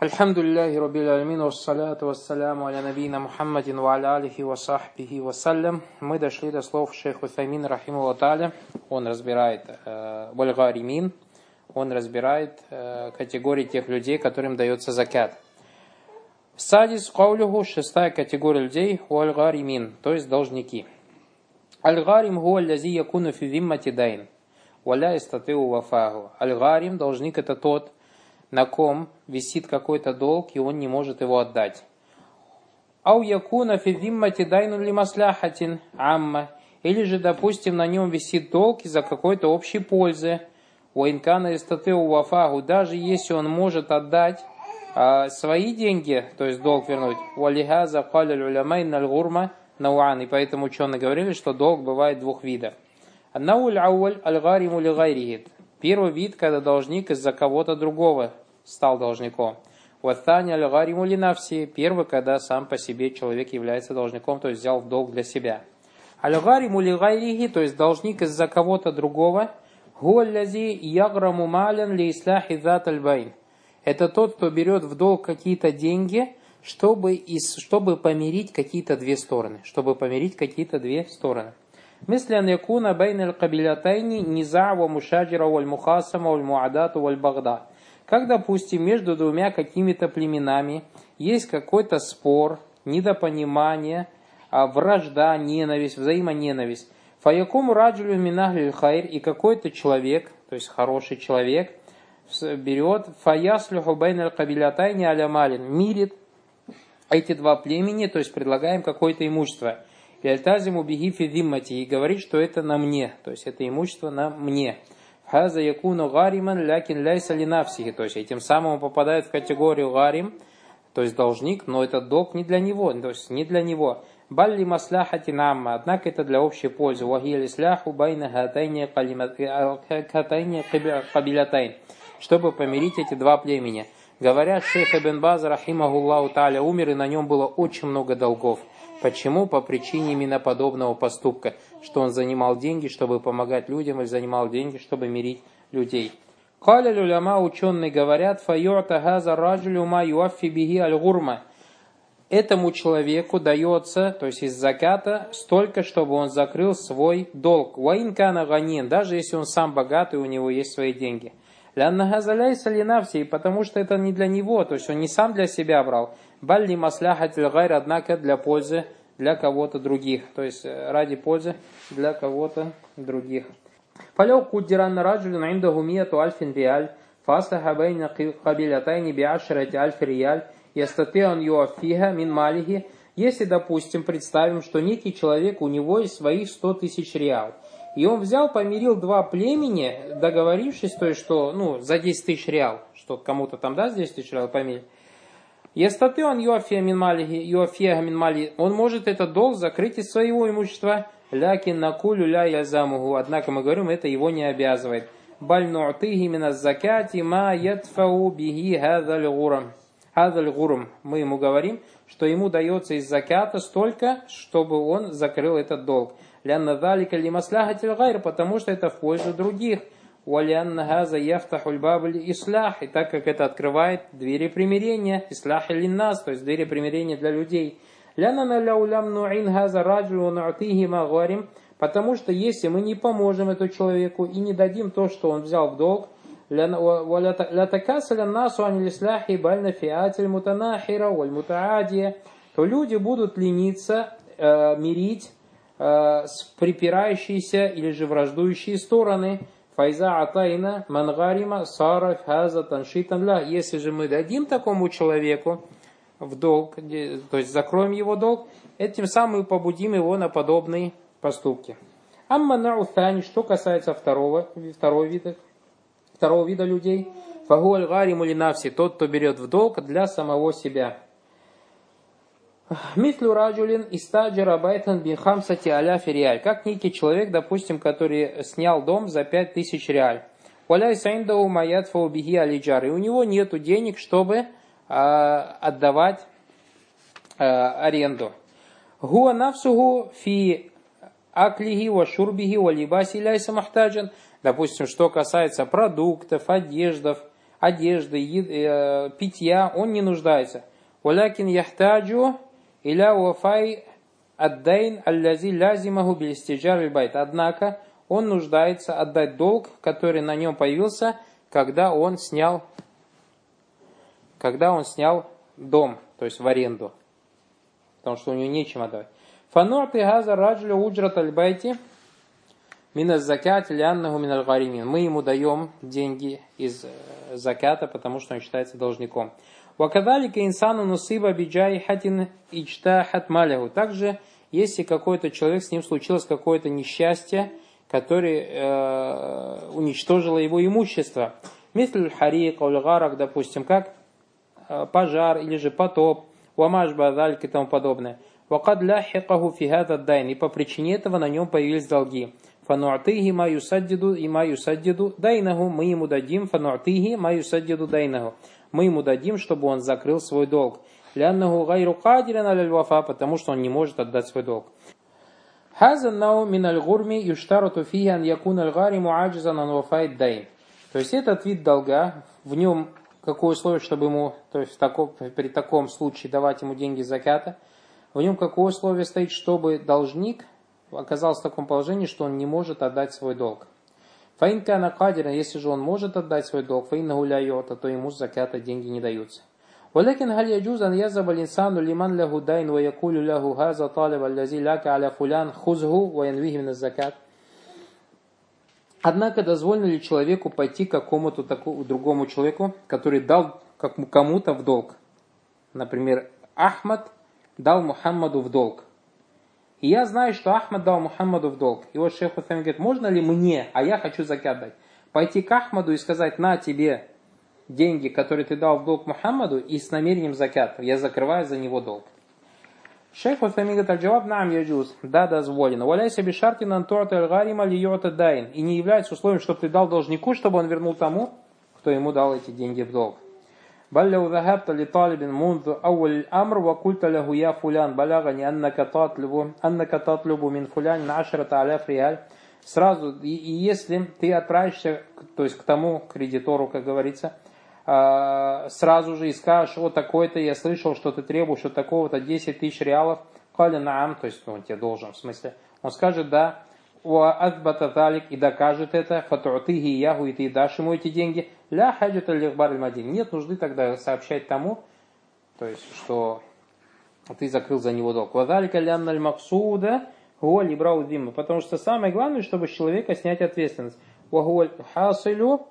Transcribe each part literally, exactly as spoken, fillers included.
Альхамдулиллахи Раббил Алямин, вассаляту вассаляму аля набийна Мухаммадин ва аля алихи ва сахбихи вассалям. Мы дошли до слов шейха Уthаймина рахимахуллаху тааля. Он разбирает валь-гаримин, он разбирает э, категории тех людей, которым дается закят. Садис каулюху, шестая категория людей, валь-гаримин, то есть должники. Аль-гарим хуа аллази якуну фи зиммати дайн, валя истатиу вафаху. Аль-гарим, должник, это тот, на ком висит какой-то долг, и он не может его отдать. Ау якуна фи зиммати дайну ли масляхатин амма. Или же, допустим, на нем висит долг из-за какой-то общей пользы. Уинкана истатиу вафаху. Даже если он может отдать а, свои деньги, то есть долг вернуть. Валихаза каля улямайн аль-гурма науан. И поэтому ученые говорили, что долг бывает двух видов. Науль ауаль аль-гариму ли гайрихит. Первый вид, когда должник из-за кого-то другого стал должником. Ваттани аль-гариму ли навси. Первый, когда сам по себе человек является должником, то есть взял в долг для себя. Аль-гариму ли гайрихи, то есть должник из-за кого-то другого. Гуаллязи яграму малян ли исляхи зат аль-байн. Это тот, кто берет в долг какие-то деньги, чтобы, чтобы помирить какие-то две стороны. Чтобы помирить какие-то две стороны. Мыслян якуна байн аль-кабилятайни низа ва мушаджира валь мухасама валь муадату валь багда. Как, допустим, между двумя какими-то племенами есть какой-то спор, недопонимание, вражда, ненависть, взаимоненависть. Фаякуму раджулю минахлиль хайр, и какой-то человек, то есть хороший человек, берет фаяслюху байн аль-кабилятайни аля малин, мирит эти два племени, то есть предлагаем какое-то имущество. И альтазиму бихи фи зиммати, и говорит, что это на мне, то есть это имущество на мне. Хаза якуну гариман лякин ляйса линавсихи, то есть этим самым он попадает в категорию гарим, то есть должник, но этот долг не для него, то есть не для него. Балли масляхати намма, однако это для общей пользы. Вахия лисляху байна хатайни кабилятайн, чтобы помирить эти два племени. Говорят, шейх Ибн Баз рахимахуллаху тааля умер, и на нем было очень много долгов. Почему? По причине именно подобного поступка, что он занимал деньги, чтобы помогать людям, или занимал деньги, чтобы мирить людей. Каля люляма, ученые говорят, файота газа раджулю ма юаффи биги аль-гурма. Этому человеку дается, то есть из заката, столько, чтобы он закрыл свой долг. Ваинкана ганин, даже если он сам богат и у него есть свои деньги. Лянна газа ляйса линавси, потому что это не для него, то есть он не сам для себя брал. Балли масляхатель гайр, однако для пользы для кого-то других, то есть ради пользы для кого-то других. Фаляу куддиранна раджулюн индаху мияту альфин риаль, фаслаха байна кабилятайни биашрати альф риаль, ястатеон юафиха мин малихи. Если, допустим, представим, что некий человек, у него есть своих сто тысяч реал, и он взял, помирил два племени, договорившись, то есть, что, ну, за десять тысяч реал, что кому-то там даст десять тысяч реал помирить. Ястатеон юафия мин малихи, юафия мин малихи, он может этот долг закрыть из своего имущества, лякин накулю ля язамуху, однако мы говорим, это его не обязывает. Баль ну'тихи мин аз-закати ма ятфау бихи хазаль гурам. Хазаль гурам. Мы ему говорим, что ему дается из заката столько, чтобы он закрыл этот долг. Лянна залика ли масляхатель гайр, потому что это в пользу других. Валянна газа яфтахуль бабль ислях, и так как это открывает двери примирения, ислях или нас, то есть двери примирения для людей. Лянна ляулям нуин газа раджу ну'тихи ма гарим, потому что если мы не поможем этому человеку и не дадим то, что он взял в долг, лятакасаля насу ани ислахи бальна фиатель мутанахира валь мутаадия, то люди будут лениться, э, мирить э, с припирающиеся или же враждующие стороны. Файза атайна мангарима сара хаза таншитан ля. Если же мы дадим такому человеку в долг, то есть закроем его долг, этим самым побудим его на подобные поступки. Амма на'утани, что касается второго, второго вида, второго вида людей, фагуаль гариму ли навси, тот, кто берет в долг для самого себя. Мислю раджулин истаджира байтан бин хамсати аляфи реаль. Как некий человек, допустим, который снял дом за пять тысяч реаль. Валяй сайндау маятфау биги алиджар. И у него нету денег, чтобы э, отдавать э, аренду. Гуа нафсугу фи аклихи ва шурбихи ва либаси ляйса махтаджан. Допустим, что касается продуктов, одеждов, одежды, ед, э, питья он не нуждается. Валякин яхтаджу иля уафай аддайн аллази лязимаху билистиджар байт. Однако он нуждается отдать долг, который на нем появился, когда он снял, когда он снял дом, то есть в аренду, потому что у него нечем отдавать. Фану'ти газа раджлю уджрат аль-байти миназ закат ляннаху миналь гаримин. Мы ему даем деньги из заката, потому что он считается должником. Вакадалика инсану нусиба биджай хатин ичтахат маляху. Также, если какой-то человек, с ним случилось какое-то несчастье, которое э, уничтожило его имущество. Мисль харик, ульгарак, допустим, как э, пожар или же потоп, уамаш бадальк и тому подобное. Вакад ляхикаху фигата дайн. И по причине этого на нем появились долги. Фану'тихи ма юсаддиду и ма юсаддиду дайнаху. Мы ему дадим фану'тихи ма юсаддиду дайнаху. Мы ему дадим, чтобы он закрыл свой долг. Ляннаху гайру кадиран аль вафа, потому что он не может отдать свой долг. Хазан нау мин аль-гурми юштарату фиhi ан якун аль-гариму аджизан ан вафаид дайн. То есть этот вид долга, в нем какое условие, чтобы ему, то есть в таком, при таком случае давать ему деньги заката, в нем какое условие стоит, чтобы должник оказался в таком положении, что он не может отдать свой долг. Фаин кана кадиран, если же он может отдать свой долг, фаиннаху ля ю'та, то ему с заката деньги не даются. ولكن هل يجوز أن يذهب الإنسان لمن له دين ويقول له هذا طالب الذي لك على فلان خذه وينويه من الزكاة. Однако дозволено ли человеку пойти к какому-то такому другому человеку, который дал кому-то в долг? Например, Ахмад дал Мухаммаду в долг. И я знаю, что Ахмад дал Мухаммаду в долг. И вот шейх Утаймин говорит, можно ли мне, а я хочу закат дать, пойти к Ахмаду и сказать, на тебе деньги, которые ты дал в долг Мухаммаду, и с намерением заката. Я закрываю за него долг. Шейх Утаймин говорит, аль-джаваб наам яджуз. Да, дозволено. Валяйся бишартин антуата аль-гарима льюата дайн. И не является условием, чтобы ты дал должнику, чтобы он вернул тому, кто ему дал эти деньги в долг. Балляу захабта ли талибин мунду ауаль амр ва культа лаху я фулян балагани аннака татлюбу аннака татлюбу мин фулянин ашрата аляф риаль. Сразу, и, и если ты отправишься, то есть к тому кредитору, как говорится, сразу же и скажешь, о, такой-то, я слышал, что ты требуешь от такого-то десять тысяч реалов, каля наам, то есть он тебе должен, в смысле, он скажет, да, уазбата талик, и докажет это, фату'тихи яху, и ты дашь ему эти деньги, ля хаджата лихбар аль-мадин, нет нужды тогда сообщать тому, то есть, что ты закрыл за него долг. Вадалика лянна аль-максуда, гуа либрау димма, потому что самое главное, чтобы с человека снять ответственность. Вагуа хасилю,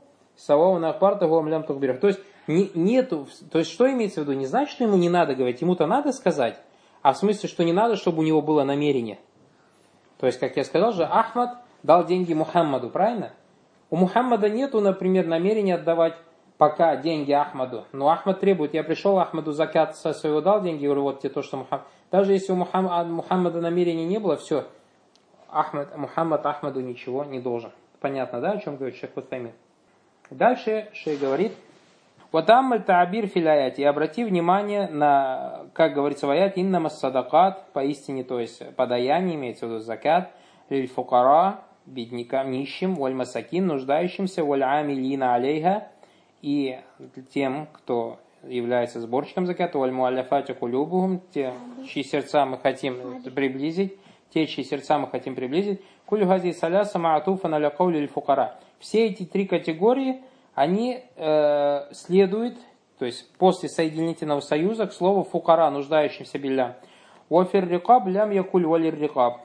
то есть не, нету, то есть что имеется в виду? Не значит, что ему не надо говорить, ему-то надо сказать, а в смысле, что не надо, чтобы у него было намерение. То есть, как я сказал же, Ахмад дал деньги Мухаммаду, правильно? У Мухаммада нету, например, намерения отдавать пока деньги Ахмаду. Но Ахмад требует, я пришел Ахмаду закат со своего дал деньги, говорю, вот тебе то, что Мухаммад. Даже если у Мухаммада, Мухаммада намерения не было, все, Ахмад, Мухаммад Ахмаду ничего не должен. Понятно, да, о чем говорит шейх Утаймин? Дальше шейх говорит, «Ватаммаль та'абир филяяти». И обрати внимание на, как говорится в аяте, «Иннамас садакат», поистине, то есть подаяние, имеется в виду закат, «Лиль фукара», беднякам, нищим, «Валь масакин», нуждающимся, «Валь амилина алейха», и тем, кто является сборщиком заката, «Валь муалляфати кулюбухум», те, чьи сердца мы хотим приблизить, те, чьи сердца мы хотим приблизить, «Кулю хази саляса маатуфа наля каули лиль фукара». Все эти три категории, они э, следуют, то есть после соединительного союза, к слову фукара, нуждающимся билля. Уафир рикаб лям якуль валир рикаб.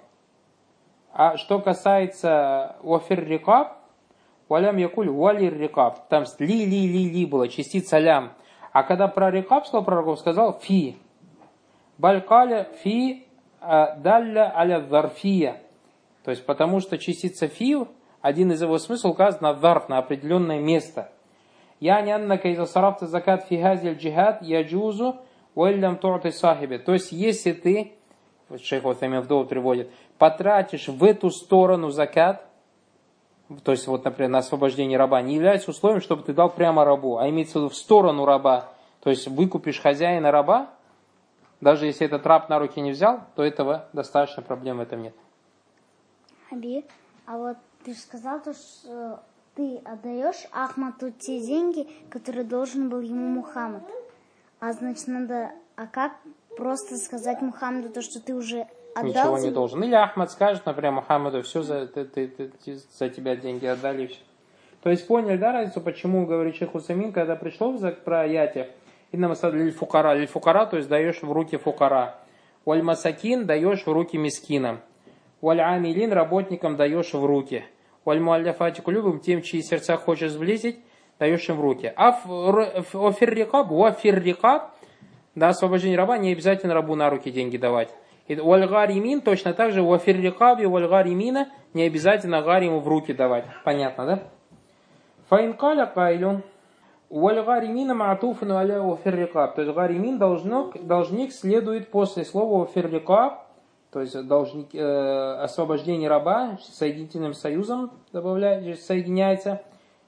А что касается уафир рикаб, валям якуль валир рикаб. Там ли ли ли ли было, частица лям. А когда про рикаб сказал пророк, сказал фи. Балькаля фи далля аля зарфия. То есть потому что частица фи, один из его смыслов указан на зарф, на определенное место. Я не аннака из-за сарафта закат фигазиль джихад яджузу уэллям ту'ты сахибе. То есть если ты, шейх Утаймин вдову приводит, потратишь в эту сторону закат, то есть вот, например, на освобождение раба, не является условием, чтобы ты дал прямо рабу, а имеется в виду в сторону раба. То есть выкупишь хозяина раба, даже если этот раб на руки не взял, то этого достаточно, проблем в этом нет. Хаби, а вот ты же сказал, что ты ты отдаешь Ахмаду те деньги, которые должен был ему Мухаммад. А значит, надо, а как просто сказать Мухаммаду то, что ты уже отдал? Ничего не должен. Или Ахмад скажет, например, Мухаммаду, все, за, ты, ты, ты, за тебя деньги отдали, и все. То есть поняли, да, разницу, почему говорит шейх Усаймин, когда пришло про аяте, инна масад лиль фукара, лиль фукара, то есть даешь в руки фукара. Валь масакин даешь в руки мискинам. Валь амилин работникам даешь в руки. Валь муалляфати кулюбам, тем, чьи сердца хочешь сблизить, даешь им в руки. А в фиррикаб, уа фиррикаб, да, освобождение раба, не обязательно рабу на руки деньги давать. И валь гаримин, точно так же, уа фиррикаби, валь гаримина, не обязательно гариму в руки давать. Понятно, да? Фаинкаля кайлюн. Валь гаримина маатуфну аля уа фиррикаб. То есть гаримин должник, должник следует после слова уа фиррикаб, то есть должник, э, освобождение раба с соединительным союзом добавляется, соединяется.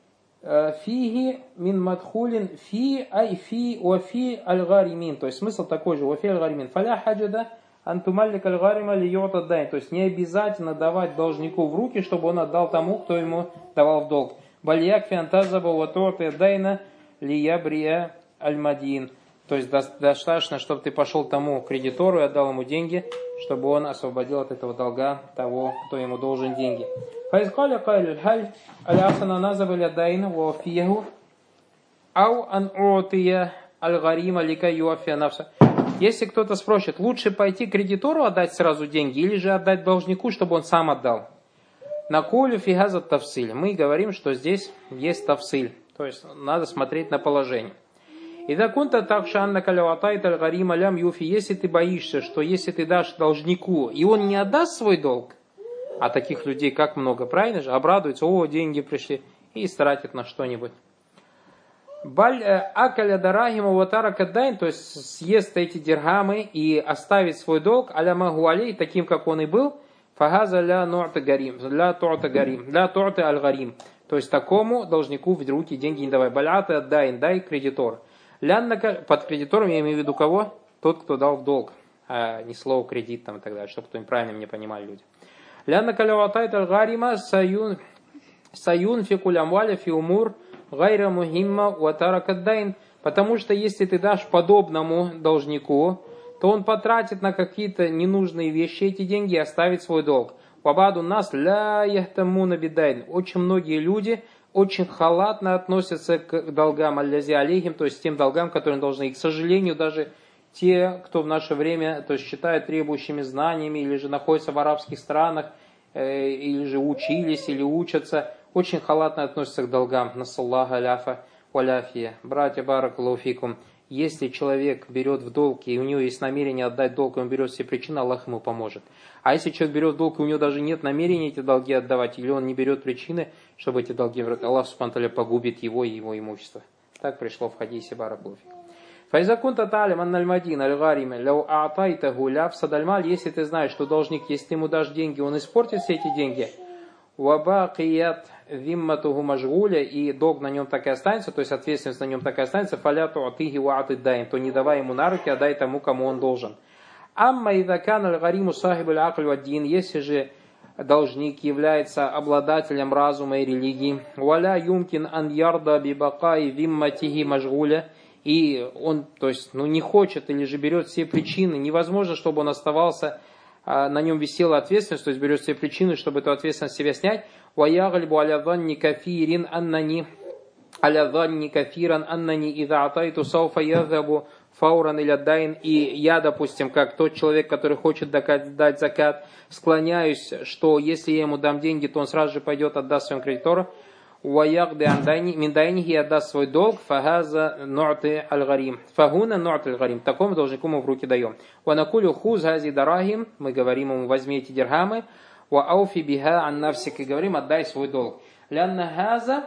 Фиги мин мадхулин фи ай фи уафи аль-гаримин. То есть смысл такой же, уафи аль-гаримин. Фаля хаджада антумаллик аль-гарима льёта дайн. То есть не обязательно давать должнику в руки, чтобы он отдал тому, кто ему давал в долг. Бальяк фиантазаба уатуаты дайна лиябрия аль-мадин. То есть достаточно, чтобы ты пошел тому кредитору и отдал ему деньги, чтобы он освободил от этого долга того, кто ему должен деньги. Фаизкаля кайль халь алясана назабаля дайна уафияху ау ан уатия аль-гарима лика юафия навса. Если кто-то спросит, лучше пойти кредитору отдать сразу деньги или же отдать должнику, чтобы он сам отдал? На кулю фигазат тавсиль. Мы говорим, что здесь есть тавсиль. То есть надо смотреть на положение. И да кунта так шанна каляватайт аль-гарима лям юфи. Если ты боишься, что если ты дашь должнику, и он не отдаст свой долг, а таких людей как много, правильно же? Обрадуются, о, деньги пришли, и стратят на что-нибудь. Баль акаля дарахима ватара каддайн, то есть съест эти дирхамы и оставит свой долг, аля магу алей, таким как он и был, фагаза ля ну'та гарим, ля ту'та гарим, ля ту'та аль-гарим. То есть такому должнику в руки деньги не давай. Балята дайн, дай кредитор. Ляннака, под кредитором я имею в виду кого? Тот, кто дал в долг, а не слово кредит там и так далее, чтобы кто-нибудь правильно меня понимали люди. Ляннака ляватайт аль-гарима саюн саюн фикулямваля фиумур гайра мухимма уатара каддайн. Потому что если ты дашь подобному должнику, то он потратит на какие-то ненужные вещи эти деньги и оставит свой долг. Вабаду нас ля яхтамуна бидайн. Очень многие люди очень халатно относятся к долгам аллязи алейхим, то есть тем долгам, которые должны. И, к сожалению, даже те, кто в наше время то есть, считают требующими знаниями, или же находятся в арабских странах, э, или же учились, или учатся, очень халатно относятся к долгам. Насаллаха аляфа валяфия. Братья, баракалуфикум. Если человек берет в долг, и у него есть намерение отдать долг, и он берет все причины, Аллах ему поможет. А если человек берет в долг, и у него даже нет намерения эти долги отдавать, или он не берет причины, чтобы эти долги вернуть, Аллах субхану ва тааля погубит его и его имущество. Так пришло в хадисе баракалуфи. Файзакун таталим аннальмадин аль-гариме ляу аатайтаху ляфсадальмаль. Если ты знаешь, что должник, если ты ему дашь деньги, он испортит все эти деньги. Вабакият вимматуху мажгуля, и долг на нем так и останется, то есть ответственность на нем так и останется, фаляту атыги уаты даим, то не давай ему на руки, а дай тому, кому он должен. Амма идакан аль-гариму сахиб аль-акль ваддин, если же должник является обладателем разума и религии, валя юмкин ан ярда бибакай вимматихи мажгуля, и он, то есть, ну, не хочет или же берет все причины, невозможно, чтобы он оставался, на нем висела ответственность, то есть берет все причины, чтобы эту ответственность с себя снять. وَيَغْلِبُ عَلَى ظَنِّ كَثِيرٍ أَنَّنِي عَلَى ظَنِّ كَثِيرًا أَنَّنِي إِذَا أَعْطَيْتُ سَوْفَ يَذْهَبُ فَوْرًا إِلَى الدَّيْنِ. И я, допустим, как тот человек, который хочет дать закат, склоняюсь, что если я ему дам деньги, то он сразу же пойдет, отдаст своему кредитору. وَيَغْدِ مِنْ دَيْنِهِ, и отдаст свой долг. فَهَذَا نُعْتِ الْغَرِيمِ فَهُنَا نُعْتِ الْغَرِيمِ. Такому должнику мы в руки даем. وَنَكُلُ خُذْ هَذِي دَرَاهِمْ, мы говорим ему, возьми эти дирхамы. وَأَوْفِ بِهَا عَنْ نَفْسِكَ, и говорим, отдай свой долг. لَأَنَّ هَذَا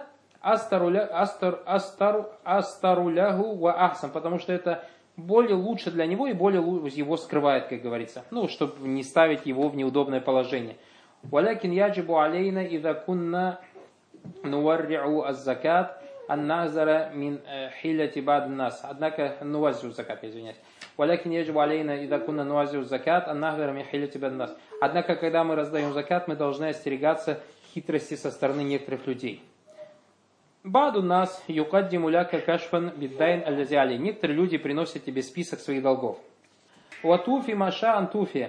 أَسْتَرُ لَهُ وَأَحْسَنْ, потому что это более лучше для него и более его скрывает, как говорится. Ну, чтобы не ставить его в неудобное положение. وَلَكِنْ يَجِبُ عَلَيْنَا إِذَا كُنَّا نُوَرِّعُ الزَّكَاةِ أَنْ نَعْذَرَ مِنْ حِلَةِ بَعْضِ النَّاسِ. Однако, нуазру закат, извиняюсь. وَلَكِنْ يَجِبُ عَلَيْنَا إِذَا كُنَّا نُوَزِّعُ الزَّكَاةَ أَنْ نَعْذَرَ مِنْ حِلَةِ بَعْضِ النَّاسِ. Однако, когда мы раздаем закат, мы должны остерегаться хитрости со стороны некоторых людей. Баду нас юкаддиму ляка кашфан биддайн аллазиали. Некоторые люди приносят тебе список своих долгов. Ватуфи маша антуфи.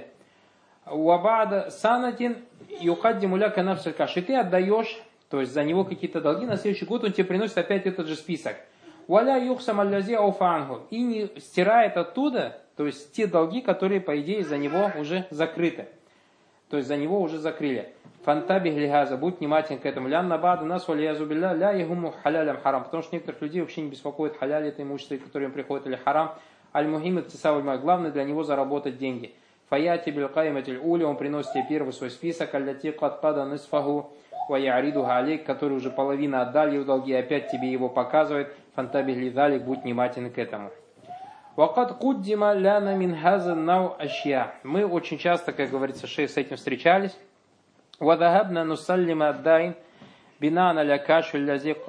Уабада санатин юкаддиму ляка нафсаль каш. И ты отдаешь, то есть за него какие-то долги, на следующий год он тебе приносит опять этот же список. Валя юхсам аллази ауфангу. И не стирает оттуда, то есть те долги, которые, по идее, за него уже закрыты. То есть за него уже закрыли. Фантаби глихаза, будь внимателен к этому. Лян набаду нас валиязубилля ля ягуму халялям харам. Потому что некоторых людей вообще не беспокоит халяль, это имущество, которое им приходит, или харам. Аль-мухим иктисаваль. Главное для него заработать деньги. Фаяти билкайматиль ули, он приносит тебе первый свой список. Алляти кадкада нисфаху ваяриду алейк, который уже половина отдали его долги, и опять тебе его показывает. Фантаби глизалик, будь внимателен к этому. Вакад куддима ляна мин хаза нау ашья. Мы очень часто, как говорится, шейх с этим встречались. Вадахабна нусаллима аддайн бинана ля кашу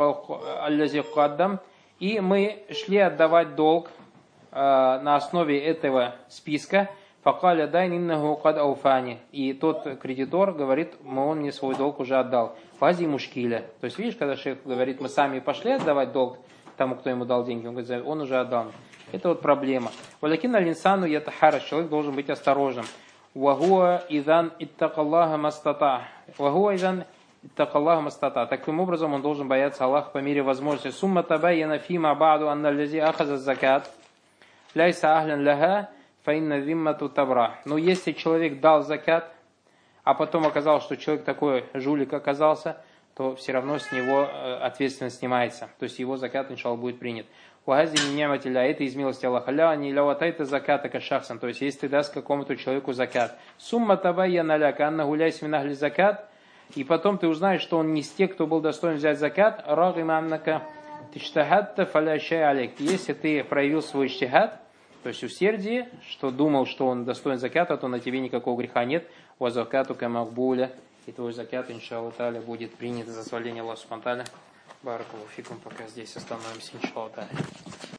аллази каддам. И мы шли отдавать долг э, на основе этого списка. Факаля дайн иннаху кад ауфани. И тот кредитор говорит, он мне свой долг уже отдал. Фази мушкиля. То есть, видишь, когда шейх говорит, мы сами пошли отдавать долг тому, кто ему дал деньги, он говорит, он уже отдал. Это вот проблема. Валякин аль-инсану ятахара. Человек должен быть осторожным. Вагуа идан иттакаллаха мастата. Вагуа идан иттакаллаха мастата. Таким образом он должен бояться Аллаха по мере возможности. Сумма табайяна фима ба'ду анна аллази ахаза закат. Ляйса ахлян ляха фаинна зиммату табра. Но если человек дал закат, а потом оказалось, что человек такой жулик оказался, то все равно с него ответственность снимается. То есть его закат, иншаллах, будет принят. Уази миньяматилля, это из милости Аллаха. Ля не ляватайта заката кашахсан. То есть если ты даст какому-то человеку закат. Сумма табайяна ляка анна гуляйс минахли закат. И потом ты узнаешь, что он не из тех, кто был достоин взять закат. Рагима аннака тиштахатта фалящай алейк. Если ты проявил свой иштихат, то есть усердие, что думал, что он достоин заката, то на тебе никакого греха нет. Ва закату камакбуля. И твой закат, иншаллах та'аля, будет принят за сваление Аллаха субхану ва та'аля. Баракаллаху фикум, пока здесь остановимся, иншаллах та'аля.